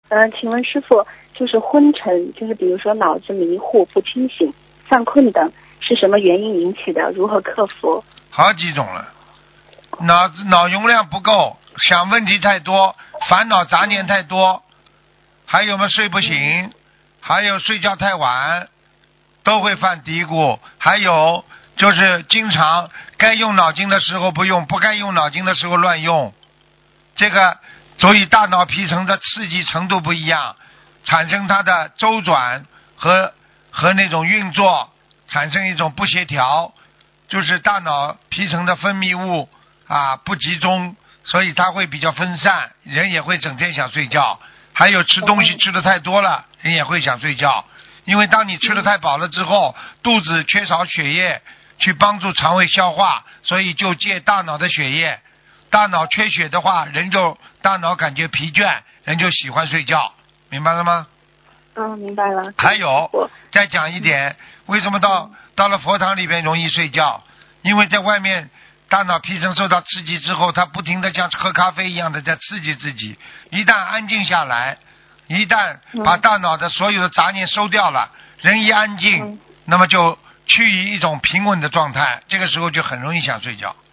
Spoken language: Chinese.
请问师傅，就是昏沉，就是比如说脑子迷糊、不清醒、犯困等，是什么原因引起的？如何克服？ 好几种了，脑容量不够，想问题太多，烦恼杂念太多，还有嘛睡不醒，还有睡觉太晚，都会犯嘀咕，还有就是经常该用脑筋的时候不用，不该用脑筋的时候乱用，这个所以大脑皮层的刺激程度不一样，产生它的周转和那种运作产生一种不协调，就是大脑皮层的分泌物不集中，所以它会比较分散，人也会整天想睡觉。还有吃东西吃的太多了，人也会想睡觉，因为当你吃的太饱了之后，肚子缺少血液去帮助肠胃消化，所以就借大脑的血液，大脑缺血的话，大脑感觉疲倦，人就喜欢睡觉，明白了吗？ 明白了。 还有再讲一点，为什么到了佛堂里边容易睡觉？因为在外面大脑皮层受到刺激之后，它不停的像喝咖啡一样的在刺激自己，一旦安静下来，一旦把大脑的所有的杂念收掉了，人一安静，那么就趋于一种平稳的状态，这个时候就很容易想睡觉。